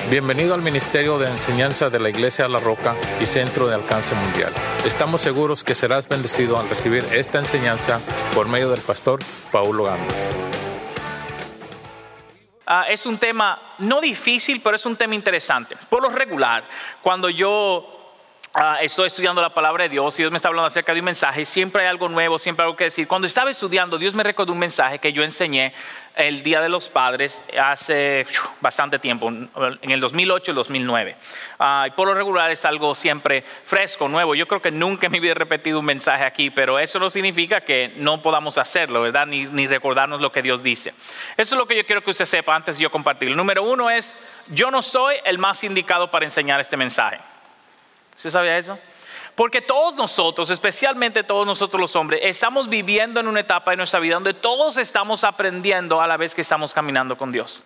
Bienvenido al Ministerio de Enseñanza de la Iglesia La Roca y Centro de Alcance Mundial. Estamos seguros que serás bendecido al recibir esta enseñanza por medio del pastor Paulo Gamba. Es un tema no difícil, pero es un tema interesante. Por lo regular, cuando yo estoy estudiando la palabra de Dios y Dios me está hablando acerca de un mensaje, siempre hay algo nuevo, siempre hay algo que decir. Cuando estaba estudiando, Dios me recordó un mensaje que yo enseñé el Día de los Padres hace bastante tiempo, en el 2008 y el 2009. Y por lo regular es algo siempre fresco, nuevo. Yo creo que nunca en mi vida he repetido un mensaje aquí, pero eso no significa que no podamos hacerlo, ¿verdad? Ni recordarnos lo que Dios dice. Eso es lo que yo quiero que usted sepa antes de yo compartirlo. Número uno es, yo no soy el más indicado para enseñar este mensaje. ¿Usted sabía eso? Porque todos nosotros, especialmente todos nosotros los hombres, estamos viviendo en una etapa de nuestra vida donde todos estamos aprendiendo a la vez que estamos caminando con Dios.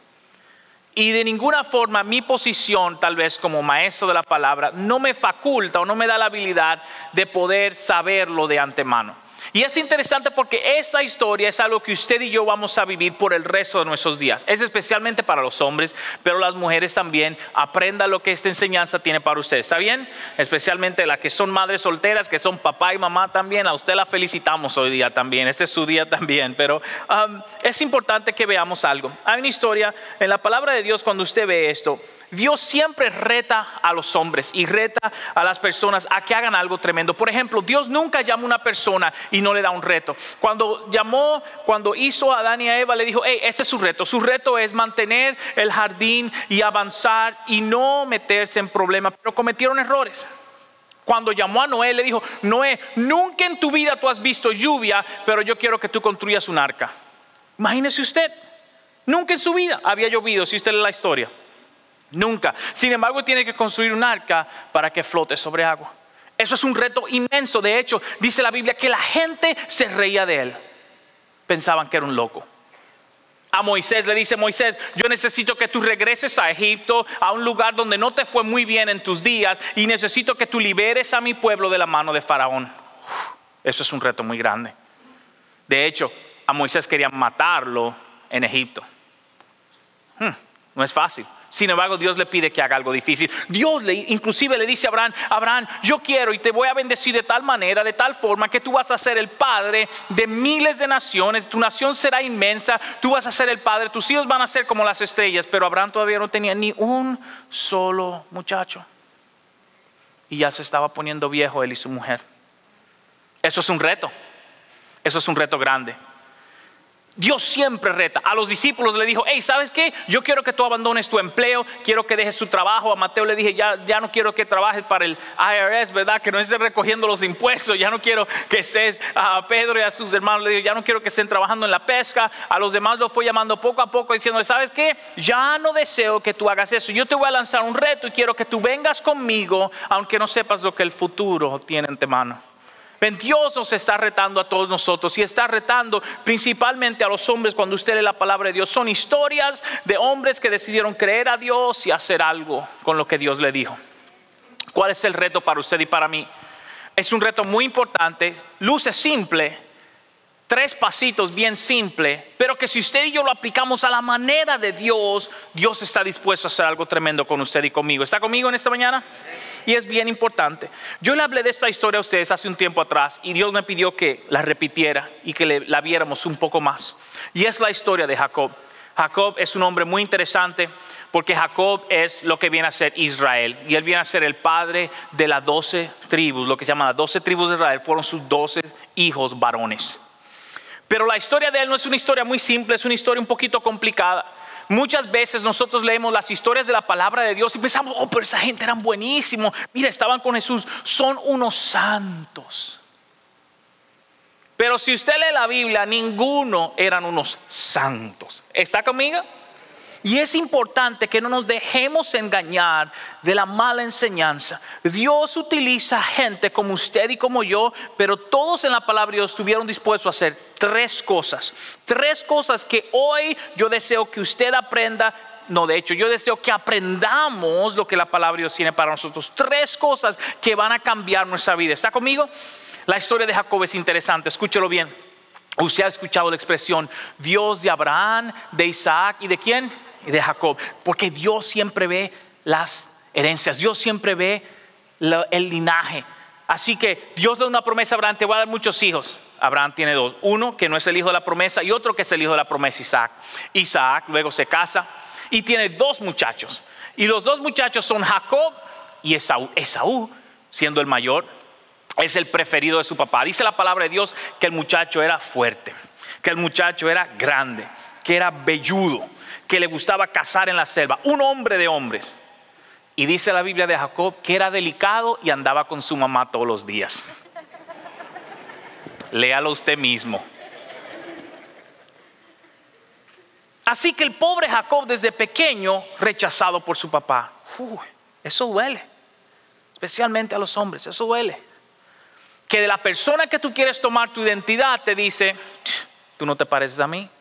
Y de ninguna forma mi posición, tal vez como maestro de la palabra, no me faculta o no me da la habilidad de poder saberlo de antemano. Y es interesante porque esta historia es algo que usted y yo vamos a vivir por el resto de nuestros días. Es especialmente para los hombres, pero las mujeres también. Aprenda lo que esta enseñanza tiene para usted. ¿Está bien? Especialmente las que son madres solteras, que son papá y mamá también. A usted la felicitamos hoy día también. Este es su día también. Pero es importante que veamos algo. Hay una historia en la palabra de Dios cuando usted ve esto. Dios siempre reta a los hombres y reta a las personas a que hagan algo tremendo. Por ejemplo, Dios nunca llama a una persona y no le da un reto. Cuando hizo a Adán y a Eva, le dijo, hey, ese es su reto. Su reto es mantener el jardín y avanzar y no meterse en problemas. Pero cometieron errores. Cuando llamó a Noé, le dijo, Noé, nunca en tu vida tú has visto lluvia, pero yo quiero que tú construyas un arca. Imagínese usted, nunca en su vida había llovido, si usted lee la historia. Nunca. Sin embargo, tiene que construir un arca para que flote sobre agua. Eso es un reto inmenso. De hecho, dice la Biblia que la gente se reía de él. Pensaban que era un loco. A Moisés le dice, Moisés, yo necesito que tú regreses a Egipto, a un lugar donde no te fue muy bien en tus días, y necesito que tú liberes a mi pueblo de la mano de Faraón. Eso es un reto muy grande. De hecho, a Moisés querían matarlo en Egipto. No es fácil. Sin embargo, Dios le pide que haga algo difícil. Dios inclusive le dice a Abraham, Abraham, yo quiero y te voy a bendecir de tal manera, de tal forma que tú vas a ser el padre de miles de naciones. Tu nación será inmensa, tú vas a ser el padre, tus hijos van a ser como las estrellas. Pero Abraham todavía no tenía ni un solo muchacho. Y ya se estaba poniendo viejo él y su mujer. Eso es un reto. Eso es un reto grande. Dios siempre reta. A los discípulos le dijo, hey, ¿sabes qué? Yo quiero que tú abandones tu empleo, quiero que dejes su trabajo. A Mateo le dije, ya no quiero que trabajes para el IRS, ¿verdad? Que no estés recogiendo los impuestos. Ya no quiero que estés, a Pedro y a sus hermanos le dijo, ya no quiero que estén trabajando en la pesca. A los demás los fue llamando poco a poco diciendo, ¿sabes qué? Ya no deseo que tú hagas eso. Yo te voy a lanzar un reto y quiero que tú vengas conmigo, aunque no sepas lo que el futuro tiene ante mano. Dios nos está retando a todos nosotros y está retando principalmente a los hombres. Cuando usted lee la palabra de Dios, son historias de hombres que decidieron creer a Dios y hacer algo con lo que Dios le dijo. ¿Cuál es el reto para usted y para mí? Es un reto muy importante, luce simple, 3 pasitos bien simple, pero que si usted y yo lo aplicamos a la manera de Dios, Dios está dispuesto a hacer algo tremendo con usted y conmigo. ¿Está conmigo en esta mañana? Y es bien importante. Yo le hablé de esta historia a ustedes hace un tiempo atrás y Dios me pidió que la repitiera y que la viéramos un poco más. Y es la historia de Jacob. Jacob es un hombre muy interesante porque Jacob es lo que viene a ser Israel. Y él viene a ser el padre de las 12 tribus, lo que se llama las 12 tribus de Israel. Fueron sus 12 hijos varones. Pero la historia de él no es una historia muy simple, es una historia un poquito complicada. Muchas veces nosotros leemos las historias de la palabra de Dios y pensamos, oh, pero esa gente eran buenísimos. Mira, estaban con Jesús, son unos santos. Pero si usted lee la Biblia, ninguno eran unos santos. ¿Está conmigo? Y es importante que no nos dejemos engañar de la mala enseñanza. Dios utiliza gente como usted y como yo, pero todos en la palabra de Dios estuvieron dispuestos a hacer 3 cosas. 3 cosas que hoy yo deseo que usted aprenda. No, de hecho, yo deseo que aprendamos lo que la palabra de Dios tiene para nosotros. 3 cosas que van a cambiar nuestra vida. ¿Está conmigo? La historia de Jacob es interesante, escúchelo bien. Usted ha escuchado la expresión Dios de Abraham, de Isaac y ¿de quién? Y de Jacob. Porque Dios siempre ve las herencias. Dios siempre ve el linaje. Así que Dios da una promesa a Abraham: te voy a dar muchos hijos. Abraham tiene dos, uno que no es el hijo de la promesa y otro que es el hijo de la promesa, Isaac. Isaac luego se casa y tiene dos muchachos, y los dos muchachos son Jacob y Esaú. Esaú, siendo el mayor, es el preferido de su papá. Dice la palabra de Dios que el muchacho era fuerte, que el muchacho era grande, que era velludo, que le gustaba cazar en la selva, un hombre de hombres. Y dice la Biblia de Jacob que era delicado y andaba con su mamá todos los días. Léalo usted mismo. Así que el pobre Jacob, desde pequeño, rechazado por su papá. Eso duele, especialmente a los hombres, eso duele. Que de la persona que tú quieres tomar tu identidad te dice: tú no te pareces a mí.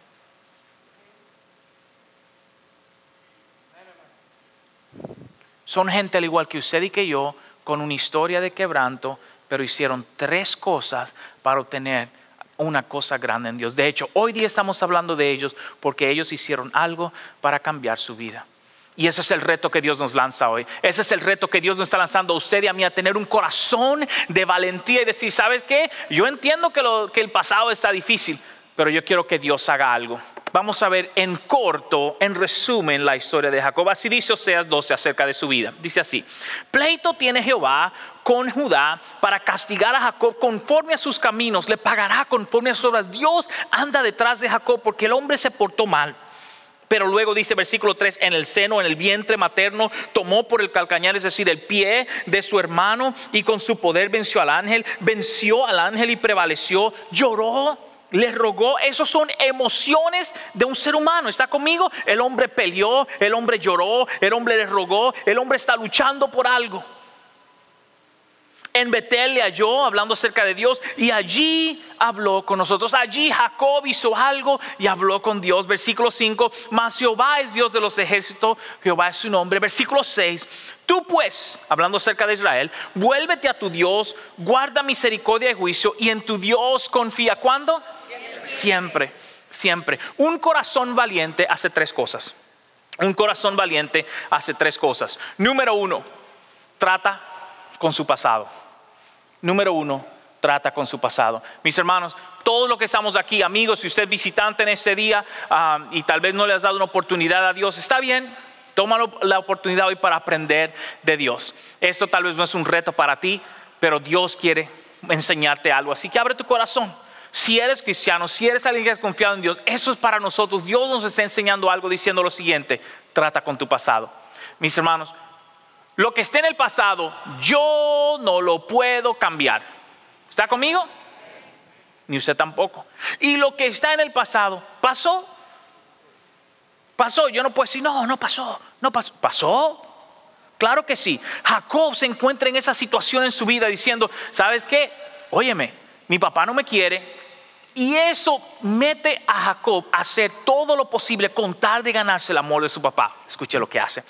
Son gente al igual que usted y que yo, con una historia de quebranto, pero hicieron 3 cosas para obtener una cosa grande en Dios. De hecho, hoy día estamos hablando de ellos porque ellos hicieron algo para cambiar su vida. Y ese es el reto que Dios nos lanza hoy. Ese es el reto que Dios nos está lanzando a usted y a mí, a tener un corazón de valentía y decir: ¿sabes qué? Yo entiendo que el pasado está difícil, pero yo quiero que Dios haga algo. Vamos a ver en corto, en resumen, la historia de Jacob. Así dice Oseas 12 acerca de su vida. Dice así: pleito tiene Jehová con Judá para castigar a Jacob conforme a sus caminos, le pagará conforme a sus obras. Dios anda detrás de Jacob porque el hombre se portó mal. Pero luego dice versículo 3: en el seno, en el vientre materno, tomó por el calcañar, es decir, el pie de su hermano, y con su poder venció al ángel y prevaleció, lloró, le rogó. Esos son emociones de un ser humano. ¿Está conmigo? El hombre peleó, el hombre lloró, el hombre le rogó, el hombre está luchando por algo. En Betel le halló, hablando acerca de Dios, y allí habló con nosotros. Allí Jacob hizo algo y habló con Dios. Versículo 5: mas Jehová es Dios de los ejércitos, Jehová es su nombre. Versículo 6: tú pues, hablando acerca de Israel, vuélvete a tu Dios, guarda misericordia y juicio, y en tu Dios confía. ¿Cuándo? Siempre, siempre. Un corazón valiente hace 3 cosas. Un corazón valiente hace 3 cosas. Número 1, trata con su pasado. Número 1, trata con su pasado. Mis hermanos, todos los que estamos aquí, amigos, si usted es visitante en este día y tal vez no le has dado una oportunidad a Dios, está bien, toma la oportunidad hoy para aprender de Dios. Esto tal vez no es un reto para ti, pero Dios quiere enseñarte algo. Así que abre tu corazón. Si eres cristiano, si eres alguien que has confiado en Dios, eso es para nosotros. Dios nos está enseñando algo diciendo lo siguiente: trata con tu pasado. Mis hermanos, lo que esté en el pasado, yo no lo puedo cambiar. ¿Está conmigo? Ni usted tampoco. Y lo que está en el pasado, pasó. Pasó. Yo no puedo decir: no pasó. ¿Pasó? Claro que sí. Jacob se encuentra en esa situación en su vida diciendo: ¿sabes qué? Óyeme, mi papá no me quiere. Y eso mete a Jacob a hacer todo lo posible con tal de ganarse el amor de su papá. Escuche lo que hace.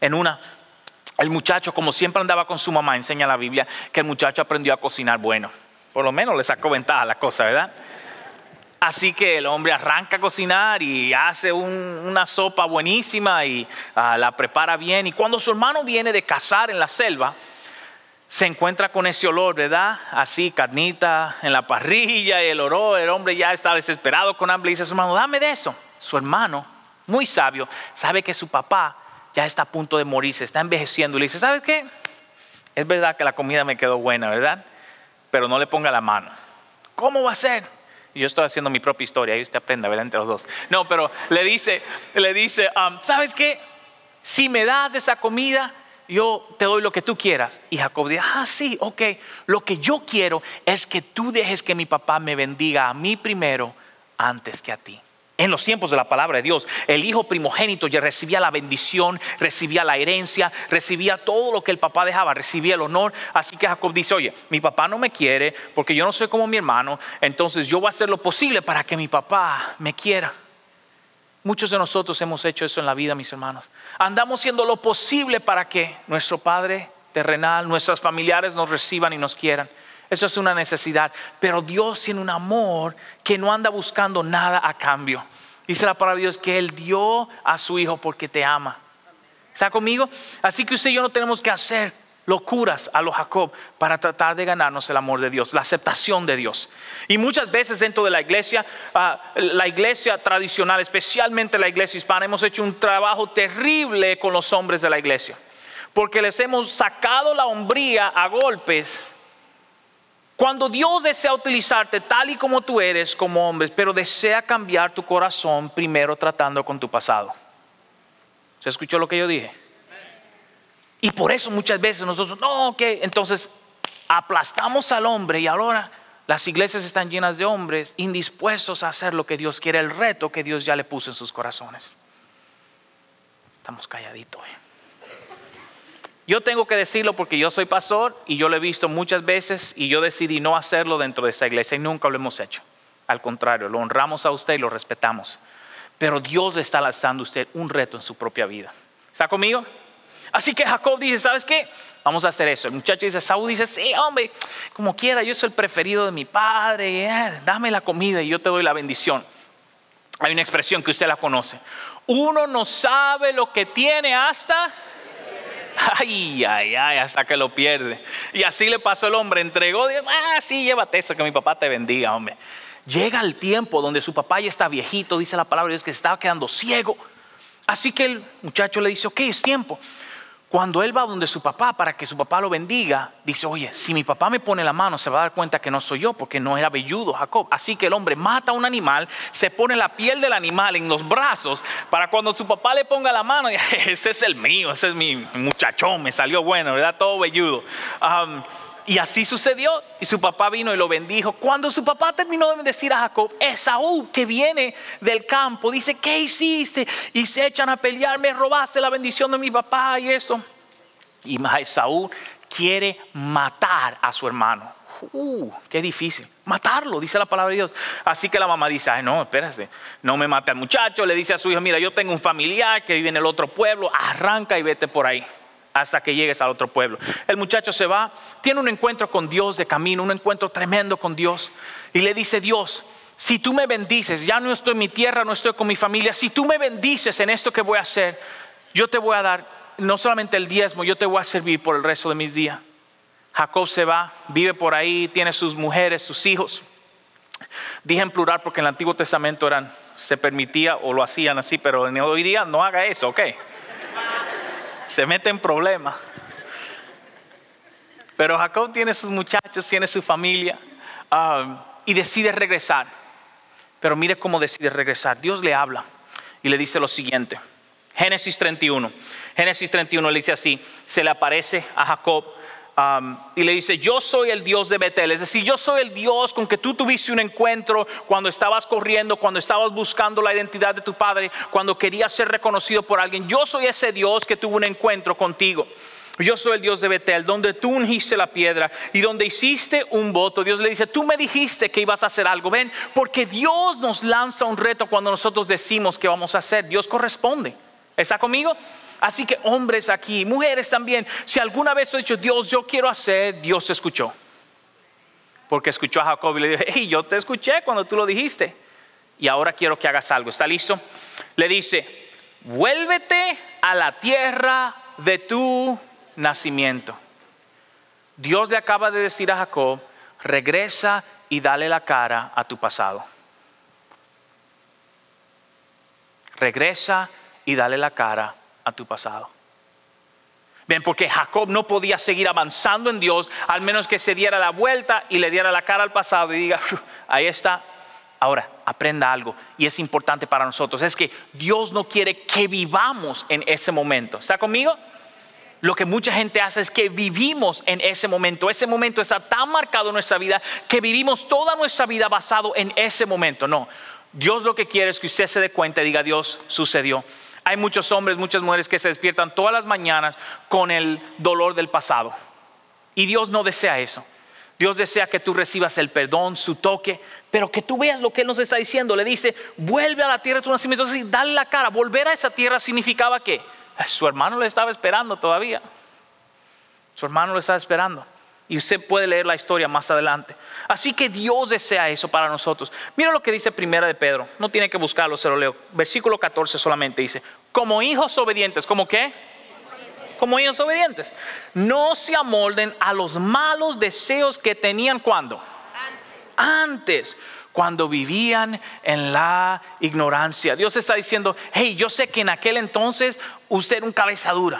El muchacho, como siempre andaba con su mamá, enseña la Biblia que el muchacho aprendió a cocinar bueno. Por lo menos le sacó ventaja a la cosa, ¿verdad? Así que el hombre arranca a cocinar y hace una sopa buenísima y la prepara bien. Y cuando su hermano viene de cazar en la selva, se encuentra con ese olor, ¿verdad? Así, carnita en la parrilla y el olor. El hombre ya está desesperado con hambre y dice a su hermano: dame de eso. Su hermano, muy sabio, sabe que su papá ya está a punto de morirse, está envejeciendo, y le dice: ¿sabes qué? Es verdad que la comida me quedó buena, ¿verdad? Pero no le ponga la mano. ¿Cómo va a ser? Y yo estoy haciendo mi propia historia y usted aprenda, ¿verdad? Entre los dos. No, pero le dice, ¿sabes qué? Si me das esa comida, yo te doy lo que tú quieras. Y Jacob dice: sí, ok. Lo que yo quiero es que tú dejes que mi papá me bendiga a mí primero antes que a ti. En los tiempos de la palabra de Dios, el hijo primogénito ya recibía la bendición, recibía la herencia, recibía todo lo que el papá dejaba, recibía el honor. Así que Jacob dice: oye, mi papá no me quiere porque yo no soy como mi hermano, entonces yo voy a hacer lo posible para que mi papá me quiera. Muchos de nosotros hemos hecho eso en la vida, mis hermanos. Andamos haciendo lo posible para que nuestro Padre terrenal, nuestros familiares nos reciban y nos quieran. Eso es una necesidad. Pero Dios tiene un amor que no anda buscando nada a cambio. Dice la palabra de Dios que Él dio a su Hijo porque te ama. ¿Está conmigo? Así que usted y yo no tenemos que hacer locuras a lo Jacob para tratar de ganarnos el amor de Dios, la aceptación de Dios. Y muchas veces dentro de la iglesia tradicional, especialmente la iglesia hispana, hemos hecho un trabajo terrible con los hombres de la iglesia, porque les hemos sacado la hombría a golpes, cuando Dios desea utilizarte tal y como tú eres como hombre, pero desea cambiar tu corazón primero tratando con tu pasado. ¿Se escuchó lo que yo dije? Y por eso muchas veces nosotros, entonces aplastamos al hombre, y ahora las iglesias están llenas de hombres indispuestos a hacer lo que Dios quiere, el reto que Dios ya le puso en sus corazones. Estamos calladitos. Yo tengo que decirlo porque yo soy pastor y yo lo he visto muchas veces, y yo decidí no hacerlo dentro de esa iglesia y nunca lo hemos hecho. Al contrario, lo honramos a usted y lo respetamos. Pero Dios le está lanzando a usted un reto en su propia vida. ¿Está conmigo? Así que Jacob dice, ¿sabes qué? Vamos a hacer eso. El muchacho dice, Saúl dice, sí, hombre, como quiera, yo soy el preferido de mi padre, dame la comida y yo te doy la bendición. Hay una expresión que usted la conoce: uno no sabe lo que tiene hasta hasta que lo pierde. Y así le pasó al hombre, entregó, dijo, sí, llévate eso, que mi papá te bendiga, hombre. Llega el tiempo donde su papá ya está viejito, dice la palabra de Dios que se estaba quedando ciego. Así que el muchacho le dice, ok, es tiempo. Cuando él va donde su papá para que su papá lo bendiga, dice, oye, si mi papá me pone la mano se va a dar cuenta que no soy yo, porque no era velludo Jacob. Así que el hombre mata a un animal, se pone la piel del animal en los brazos, para cuando su papá le ponga la mano, ese es el mío, ese es mi muchachón, me salió bueno, ¿verdad? Todo velludo. Y así sucedió, y su papá vino y lo bendijo. Cuando su papá terminó de bendecir a Jacob, Esaú, que viene del campo, dice, ¿qué hiciste? Y se echan a pelear, me robaste la bendición de mi papá y eso. Y Esaú quiere matar a su hermano. Qué difícil, matarlo, dice la palabra de Dios. Así que la mamá dice, no, espérate, no me mate al muchacho. Le dice a su hijo, mira, yo tengo un familiar que vive en el otro pueblo, arranca y vete por ahí hasta que llegues al otro pueblo. El muchacho se va, tiene un encuentro con Dios de camino, un encuentro tremendo con Dios, y le dice, Dios, si tú me bendices, ya no estoy en mi tierra, no estoy con mi familia, si tú me bendices en esto que voy a hacer, yo te voy a dar no solamente el diezmo, yo te voy a servir por el resto de mis días. Jacob se va, vive por ahí, tiene sus mujeres, sus hijos. Dije en plural porque en el Antiguo Testamento se permitía o lo hacían así, pero hoy día no haga eso, ok. Se mete en problemas. Pero Jacob tiene sus muchachos, tiene su familia, y decide regresar. Pero mire cómo decide regresar. Dios le habla y le dice lo siguiente. Génesis 31 le dice así, se le aparece a Jacob y le dice, yo soy el Dios de Betel. Es decir, yo soy el Dios con que tú tuviste un encuentro cuando estabas corriendo, cuando estabas buscando la identidad de tu padre, cuando querías ser reconocido por alguien. Yo soy ese Dios que tuvo un encuentro contigo. Yo soy el Dios de Betel, donde tú ungiste la piedra y donde hiciste un voto. Dios le dice, tú me dijiste que ibas a hacer algo. Ven, porque Dios nos lanza un reto cuando nosotros decimos que vamos a hacer. Dios corresponde. ¿Está conmigo? Así que hombres aquí, mujeres también, si alguna vez has dicho, Dios, yo quiero hacer, Dios te escuchó. Porque escuchó a Jacob y le dijo, hey, yo te escuché cuando tú lo dijiste. Y ahora quiero que hagas algo. ¿Está listo? Le dice, vuélvete a la tierra de tu nacimiento. Dios le acaba de decir a Jacob, regresa y dale la cara a tu pasado. Regresa y dale la cara a tu pasado. Ven, porque Jacob no podía seguir avanzando en Dios al menos que se diera la vuelta y le diera la cara al pasado y diga, ahí está. Ahora, aprenda algo y es importante para nosotros, es que Dios no quiere que vivamos en ese momento. ¿Está conmigo? Lo que mucha gente hace es que vivimos en ese momento. Ese momento está tan marcado en nuestra vida que vivimos toda nuestra vida basado en ese momento. No, Dios lo que quiere es que usted se dé cuenta y diga, Dios, sucedió. Hay muchos hombres, muchas mujeres que se despiertan todas las mañanas con el dolor del pasado. Y Dios no desea eso. Dios desea que tú recibas el perdón, su toque, pero que tú veas lo que Él nos está diciendo. Le dice, vuelve a la tierra de tu nacimiento. Entonces, dale la cara. Volver a esa tierra significaba que su hermano le estaba esperando todavía. Su hermano lo estaba esperando. Y usted puede leer la historia más adelante. Así que Dios desea eso para nosotros. Mira lo que dice Primera de Pedro. No tiene que buscarlo, se lo leo. Versículo 14 solamente dice, como hijos obedientes. ¿Cómo qué? como hijos obedientes. No se amolden a los malos deseos que tenían cuando. Antes, cuando vivían en la ignorancia. Dios está diciendo, hey, yo sé que en aquel entonces usted era un cabeza dura.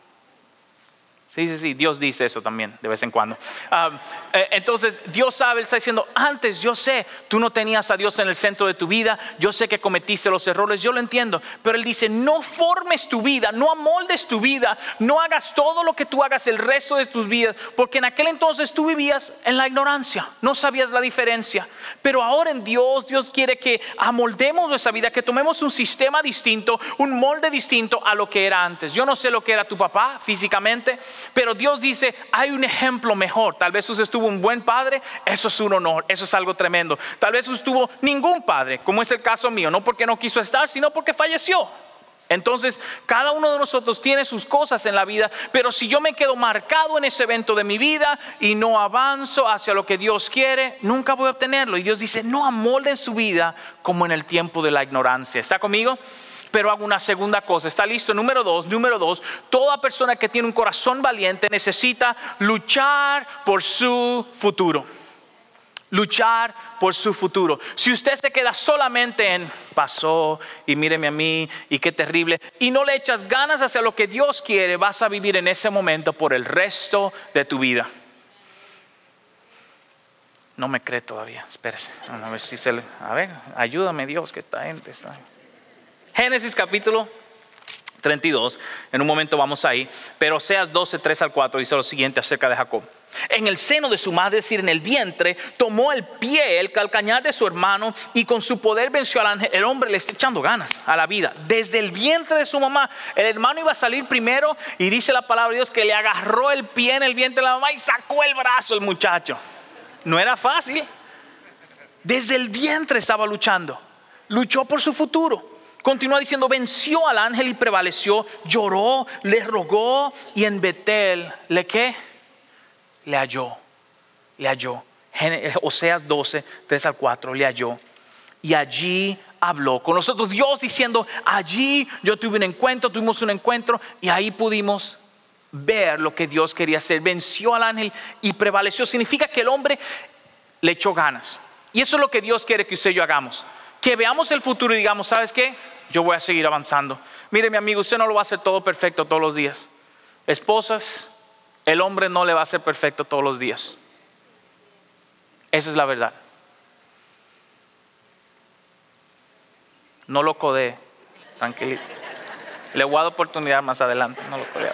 Sí, Dios dice eso también de vez en cuando. Entonces Dios sabe, Él está diciendo, antes yo sé, tú no tenías a Dios en el centro de tu vida, yo sé que cometiste los errores, yo lo entiendo, pero Él dice, no formes tu vida, no amoldes tu vida, no hagas todo lo que tú hagas el resto de tus vidas, porque en aquel entonces tú vivías en la ignorancia, no sabías la diferencia, pero ahora en Dios quiere que amoldemos nuestra vida, que tomemos un sistema distinto, un molde distinto a lo que era antes. Yo no sé lo que era tu papá físicamente, pero Dios dice, hay un ejemplo mejor. Tal vez usted tuvo un buen padre, eso es un honor, eso es algo tremendo. Tal vez usted tuvo ningún padre, como es el caso mío, no porque no quiso estar, sino porque falleció. Entonces cada uno de nosotros tiene sus cosas en la vida, pero si yo me quedo marcado en ese evento de mi vida y no avanzo hacia lo que Dios quiere, nunca voy a obtenerlo. Y Dios dice, no amolden su vida como en el tiempo de la ignorancia. ¿Está conmigo? Pero hago una segunda cosa. ¿Está listo? Número dos, toda persona que tiene un corazón valiente necesita luchar por su futuro. Luchar por su futuro. Si usted se queda solamente en pasó y míreme a mí y qué terrible, y no le echas ganas hacia lo que Dios quiere, vas a vivir en ese momento por el resto de tu vida. No me cree todavía. Espérese. A ver si a ver, ayúdame Dios, que esta gente está. Génesis capítulo 32, en un momento vamos ahí, pero Oseas 12, 3 al 4 dice lo siguiente acerca de Jacob. En el seno de su madre, es decir, en el vientre, tomó el calcañar de su hermano y con su poder venció al ángel. El hombre le está echando ganas a la vida. Desde el vientre de su mamá, el hermano iba a salir primero y dice la palabra de Dios que le agarró el pie en el vientre de la mamá y sacó el brazo el muchacho. No era fácil. Desde el vientre estaba luchando. Luchó por su futuro. Continúa diciendo, venció al ángel y prevaleció, lloró, le rogó y en Betel, ¿qué? Le halló. Oseas 12, 3 al 4, le halló. Y allí habló con nosotros. Dios diciendo, allí tuvimos un encuentro y ahí pudimos ver lo que Dios quería hacer. Venció al ángel y prevaleció. Significa que el hombre le echó ganas. Y eso es lo que Dios quiere que usted y yo hagamos. Que veamos el futuro y digamos, ¿sabes qué? Yo voy a seguir avanzando. Mire mi amigo, usted no lo va a hacer todo perfecto todos los días. Esposas, el hombre no le va a hacer perfecto todos los días. Esa es la verdad. No lo codee, tranquilito. Le voy a dar oportunidad más adelante, no lo codee.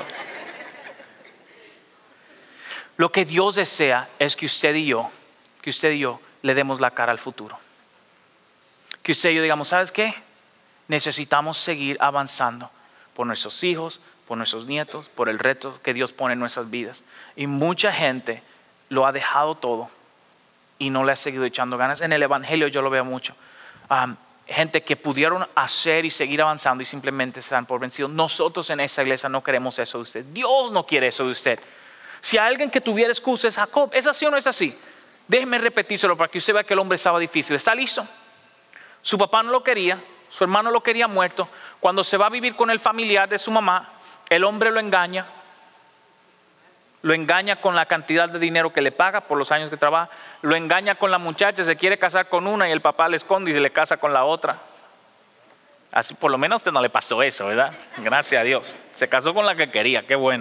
Lo que Dios desea es que usted y yo le demos la cara al futuro. Que usted y yo digamos, ¿sabes qué? Necesitamos seguir avanzando por nuestros hijos, por nuestros nietos, por el reto que Dios pone en nuestras vidas. Y mucha gente lo ha dejado todo y no le ha seguido echando ganas. En el evangelio yo lo veo mucho. Gente que pudieron hacer y seguir avanzando y simplemente se dan por vencidos. Nosotros en esta iglesia no queremos eso de usted. Dios no quiere eso de usted. Si hay alguien que tuviera excusas, Jacob, ¿es así o no es así? Déjeme repetírselo para que usted vea que el hombre estaba difícil. ¿Está listo? Su papá no lo quería. Su hermano lo quería muerto. Cuando se va a vivir con el familiar de su mamá, el hombre lo engaña. Lo engaña con la cantidad de dinero que le paga por los años que trabaja. Lo engaña con la muchacha, se quiere casar con una y el papá le esconde y se le casa con la otra. Así por lo menos a usted no le pasó eso, ¿verdad? Gracias a Dios. Se casó con la que quería, qué bueno.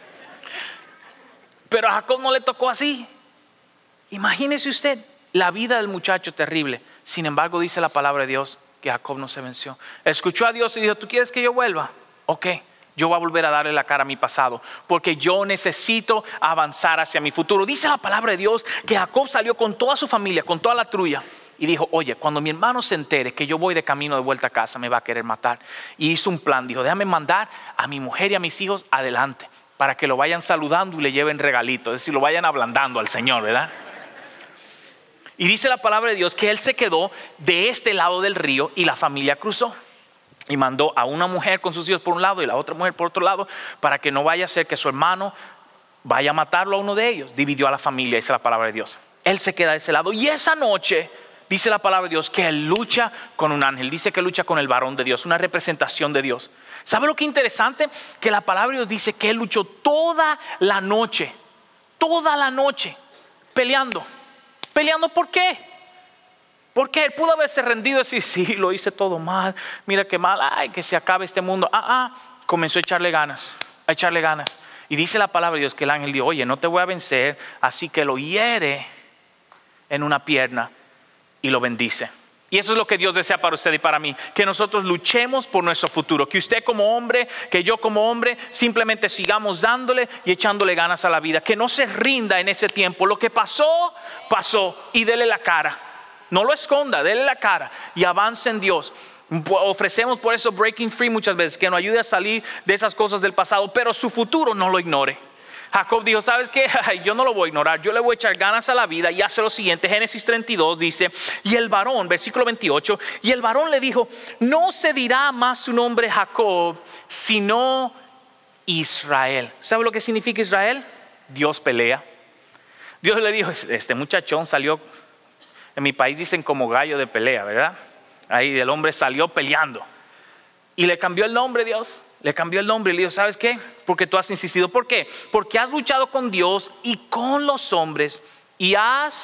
Pero a Jacob no le tocó así. Imagínese usted la vida del muchacho terrible. Sin embargo, dice la palabra de Dios que Jacob no se venció. Escuchó a Dios y dijo, ¿tú quieres que yo vuelva? Ok, yo voy a volver a darle la cara a mi pasado, porque yo necesito avanzar hacia mi futuro. Dice la palabra de Dios que Jacob salió con toda su familia, con toda la trulla, y dijo, oye, cuando mi hermano se entere que yo voy de camino de vuelta a casa, me va a querer matar. Y hizo un plan, dijo, déjame mandar a mi mujer y a mis hijos adelante, para que lo vayan saludando y le lleven regalitos, es decir, lo vayan ablandando al Señor, ¿verdad? Y dice la palabra de Dios que él se quedó de este lado del río y la familia cruzó. Y mandó a una mujer con sus hijos por un lado y la otra mujer por otro lado, para que no vaya a ser que su hermano vaya a matarlo a uno de ellos. Dividió a la familia, dice la palabra de Dios. Él se queda de ese lado y esa noche dice la palabra de Dios que él lucha con un ángel. Dice que lucha con el varón de Dios, una representación de Dios. ¿Sabe lo que es interesante? Que la palabra de Dios dice que él luchó toda la noche, peleando. ¿Peleando por qué? Porque él pudo haberse rendido y decir, sí, lo hice todo mal, mira qué mal, ay, que se acabe este mundo. Comenzó a echarle ganas. Y dice la palabra de Dios que el ángel dijo, oye, no te voy a vencer, así que lo hiere en una pierna y lo bendice. Y eso es lo que Dios desea para usted y para mí, que nosotros luchemos por nuestro futuro, que usted como hombre, que yo como hombre, simplemente sigamos dándole y echándole ganas a la vida, que no se rinda en ese tiempo. Lo que pasó, pasó, y dele la cara, no lo esconda, dele la cara y avance en Dios. Ofrecemos por eso Breaking Free muchas veces, que nos ayude a salir de esas cosas del pasado, pero su futuro no lo ignore. Jacob dijo, ¿sabes qué? Yo no lo voy a ignorar, yo le voy a echar ganas a la vida, y hace lo siguiente. Génesis 32 dice, y el varón, versículo 28, y el varón le dijo, no se dirá más su nombre Jacob, sino Israel. ¿Sabe lo que significa Israel? Dios pelea. Dios le dijo, este muchachón salió, en mi país dicen como gallo de pelea, ¿verdad? Ahí el hombre salió peleando y le cambió el nombre. Dios le cambió el nombre y le dijo, ¿sabes qué? Porque tú has insistido. ¿Por qué? Porque has luchado con Dios y con los hombres y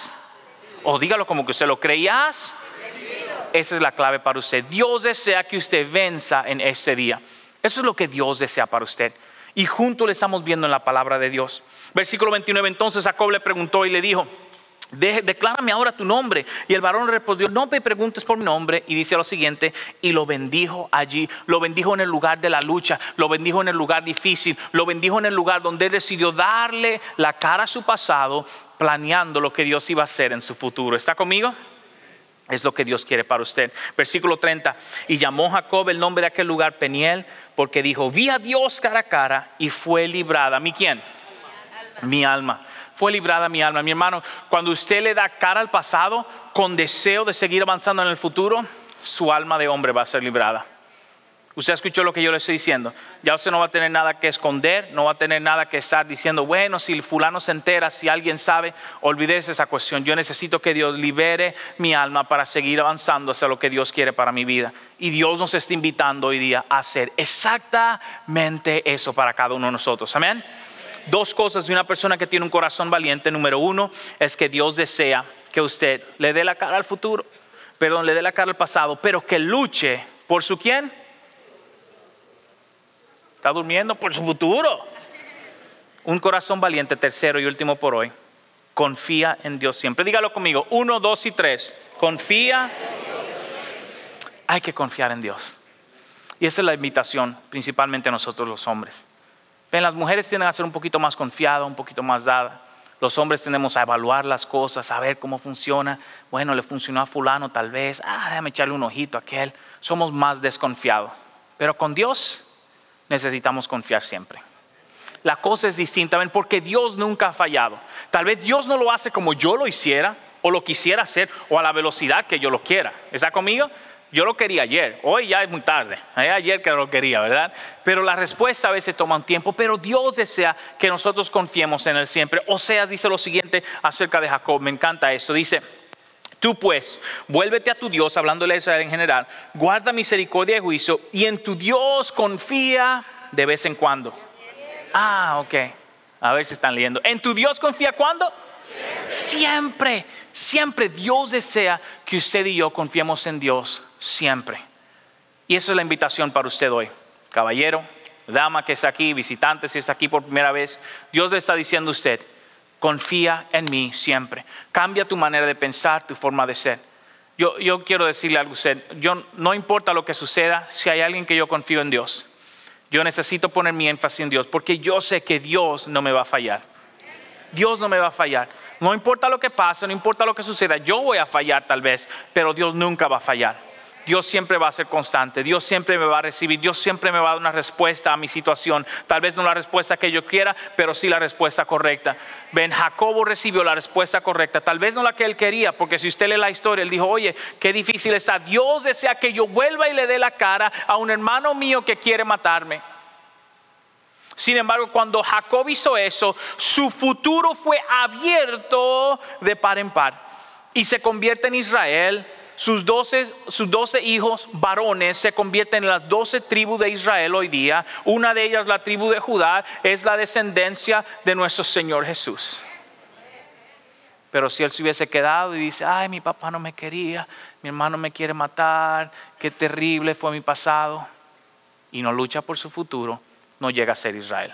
dígalo como que usted lo cree, esa es la clave para usted. Dios desea que usted venza en este día. Eso es lo que Dios desea para usted, y juntos le estamos viendo en la palabra de Dios. Versículo 29, entonces Jacob le preguntó y le dijo, declárame ahora tu nombre. Y el varón respondió, no me preguntes por mi nombre. Y dice lo siguiente, y lo bendijo allí. Lo bendijo en el lugar de la lucha, lo bendijo en el lugar difícil, lo bendijo en el lugar donde él decidió darle la cara a su pasado, planeando lo que Dios iba a hacer en su futuro. ¿Está conmigo? Es lo que Dios quiere para usted. Versículo 30, y llamó Jacob el nombre de aquel lugar Peniel, porque dijo, vi a Dios cara a cara y fue librada. ¿Mi quién? Mi alma. Fue librada mi alma. Mi hermano, cuando usted le da cara al pasado con deseo de seguir avanzando en el futuro, su alma de hombre va a ser librada. Usted escuchó lo que yo le estoy diciendo. Ya usted no va a tener nada que esconder, no va a tener nada que estar diciendo, bueno, si el fulano se entera, si alguien sabe, olvídese esa cuestión. Yo necesito que Dios libere mi alma para seguir avanzando hacia lo que Dios quiere para mi vida. Y Dios nos está invitando hoy día a hacer exactamente eso para cada uno de nosotros. Amén. Dos cosas de una persona que tiene un corazón valiente. Número uno es que Dios desea que usted le dé la cara al futuro, le dé la cara al pasado, pero que luche por su ¿quién? ¿Está durmiendo? Por su futuro. Un corazón valiente. Tercero y último por hoy, confía en Dios siempre. Dígalo conmigo, 1, 2 y 3. Confía. Hay que confiar en Dios. Y esa es la invitación, principalmente a nosotros los hombres. Ven, las mujeres tienden a ser un poquito más confiadas, un poquito más dadas. Los hombres tendemos a evaluar las cosas, a ver cómo funciona. Bueno, le funcionó a fulano tal vez. Déjame echarle un ojito a aquel. Somos más desconfiados. Pero con Dios necesitamos confiar siempre. La cosa es distinta, ¿ven? Porque Dios nunca ha fallado. Tal vez Dios no lo hace como yo lo hiciera o lo quisiera hacer o a la velocidad que yo lo quiera. ¿Está conmigo? Yo lo quería ayer, hoy ya es muy tarde. Ayer que lo quería, ¿verdad? Pero la respuesta a veces toma un tiempo. Pero Dios desea que nosotros confiemos en Él siempre. Oseas dice lo siguiente acerca de Jacob, me encanta eso. Dice, tú pues, vuélvete a tu Dios, hablándole a Israel en general, guarda misericordia y juicio, y en tu Dios confía de vez en cuando. Ok, a ver si están leyendo. ¿En tu Dios confía cuándo? Siempre, siempre. Dios desea que usted y yo confiemos en Dios siempre. Y esa es la invitación para usted hoy. Caballero, dama que está aquí, visitante si está aquí por primera vez, Dios le está diciendo a usted, confía en mí siempre. Cambia tu manera de pensar, tu forma de ser. Yo quiero decirle algo a usted. No importa lo que suceda, si hay alguien que yo confío en Dios, yo necesito poner mi énfasis en Dios, porque yo sé que Dios no me va a fallar. Dios no me va a fallar. No importa lo que pase, no importa lo que suceda, yo voy a fallar tal vez, pero Dios nunca va a fallar. Dios siempre va a ser constante. Dios siempre me va a recibir. Dios siempre me va a dar una respuesta a mi situación. Tal vez no la respuesta que yo quiera, pero sí la respuesta correcta. Ven, Jacobo recibió la respuesta correcta. Tal vez no la que él quería, porque si usted lee la historia, él dijo, oye, qué difícil está. Dios desea que yo vuelva y le dé la cara a un hermano mío que quiere matarme. Sin embargo, cuando Jacob hizo eso, su futuro fue abierto de par en par. Y se convierte en Israel, sus 12 hijos varones se convierten en las 12 tribus de Israel hoy día. Una de ellas, la tribu de Judá, es la descendencia de nuestro Señor Jesús. Pero si él se hubiese quedado y dice, ay, mi papá no me quería, mi hermano me quiere matar, qué terrible fue mi pasado, y no lucha por su futuro, no llega a ser Israel.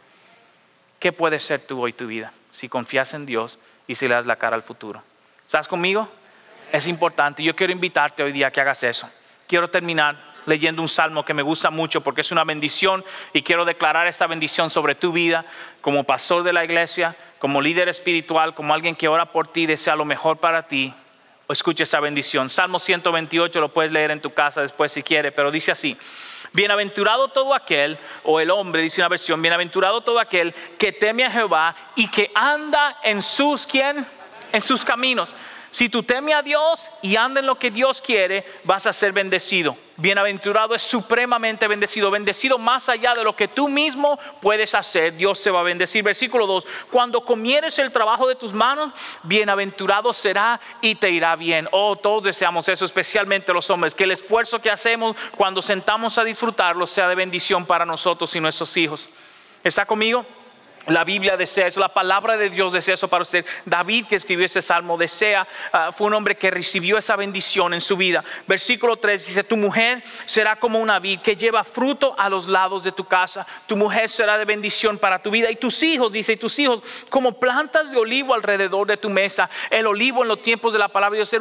¿Qué puedes ser tú hoy tu vida si confías en Dios y si le das la cara al futuro? ¿Estás conmigo? Es importante. Yo quiero invitarte hoy día a que hagas eso. Quiero terminar leyendo un salmo que me gusta mucho porque es una bendición y quiero declarar esta bendición sobre tu vida como pastor de la iglesia, como líder espiritual, como alguien que ora por ti y desea lo mejor para ti. Escucha esta bendición. Salmo 128, lo puedes leer en tu casa después si quieres, pero dice así: bienaventurado todo aquel, o el hombre, dice una versión, bienaventurado todo aquel que teme a Jehová y que anda en sus, ¿quién? En sus caminos. Si tú temes a Dios y andas en lo que Dios quiere, vas a ser bendecido. Bienaventurado es supremamente bendecido, bendecido más allá de lo que tú mismo puedes hacer. Dios te va a bendecir. Versículo 2: cuando comieres el trabajo de tus manos, bienaventurado será y te irá bien. Oh, todos deseamos eso, especialmente los hombres, que el esfuerzo que hacemos cuando sentamos a disfrutarlo sea de bendición para nosotros y nuestros hijos. ¿Está conmigo? La Biblia desea eso, la palabra de Dios desea eso para usted. David, que escribió ese salmo, fue un hombre que recibió esa bendición en su vida. Versículo 3 dice: tu mujer será como una vid que lleva fruto a los lados de tu casa. Tu mujer será de bendición para tu vida. Y tus hijos, dice, y tus hijos como plantas de olivo alrededor de tu mesa. El olivo en los tiempos de la palabra de Dios era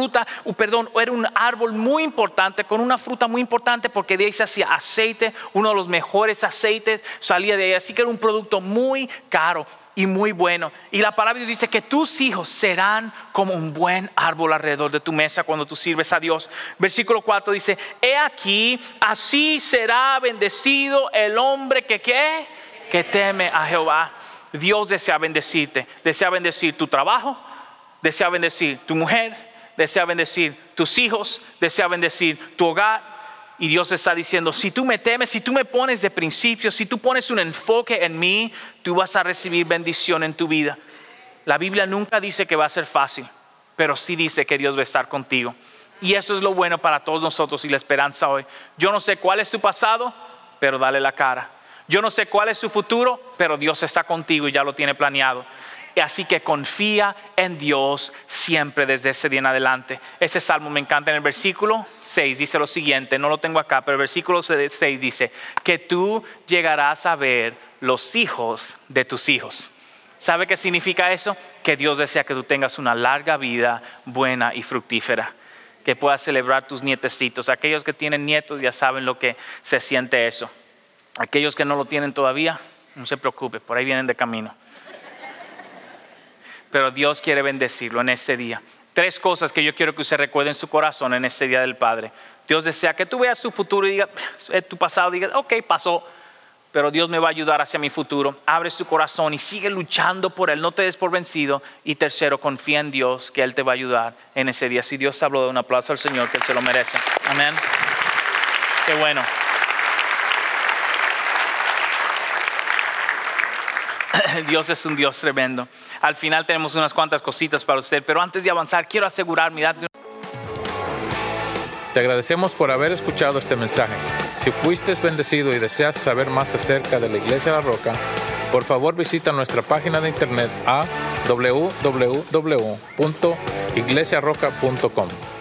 era un árbol muy importante, con una fruta muy importante, porque de ahí se hacía aceite. Uno de los mejores aceites salía de ahí, así que era un producto muy caro y muy bueno. Y la palabra de Dios dice que tus hijos serán como un buen árbol alrededor de tu mesa cuando tú sirves a Dios. Versículo 4 dice: he aquí, así será bendecido el hombre que teme a Jehová. Dios desea bendecirte, desea bendecir tu trabajo, desea bendecir tu mujer, desea bendecir tus hijos, desea bendecir tu hogar. Y Dios está diciendo: si tú me temes, si tú me pones de principio, si tú pones un enfoque en mí, tú vas a recibir bendición en tu vida. La Biblia nunca dice que va a ser fácil, pero sí dice que Dios va a estar contigo. Y eso es lo bueno para todos nosotros y la esperanza hoy. Yo no sé cuál es tu pasado, pero dale la cara. Yo no sé cuál es tu futuro, pero Dios está contigo y ya lo tiene planeado. Así que confía en Dios siempre desde ese día en adelante. Ese salmo me encanta. En el versículo 6 dice lo siguiente, no lo tengo acá, pero el versículo 6 dice que tú llegarás a ver los hijos de tus hijos. ¿Sabe qué significa eso? Que Dios desea que tú tengas una larga vida buena y fructífera, que puedas celebrar tus nietecitos. Aquellos que tienen nietos ya saben lo que se siente eso. Aquellos que no lo tienen todavía, no se preocupe, por ahí vienen de camino. Pero Dios quiere bendecirlo en ese día. 3 cosas que yo quiero que usted recuerde en su corazón en ese día del Padre. Dios desea que tú veas tu futuro y digas, tu pasado, digas, ok, pasó, pero Dios me va a ayudar hacia mi futuro. Abre su corazón y sigue luchando por Él, no te des por vencido. Y tercero, confía en Dios que Él te va a ayudar en ese día. Si Dios te habló, de un aplauso al Señor, que Él se lo merece. Amén. Qué bueno. Dios es un Dios tremendo. Al final tenemos unas cuantas cositas para usted, pero antes de avanzar quiero asegurarme. Te agradecemos por haber escuchado este mensaje. Si fuiste bendecido y deseas saber más acerca de la Iglesia La Roca, por favor visita nuestra página de internet a www.iglesiarroca.com.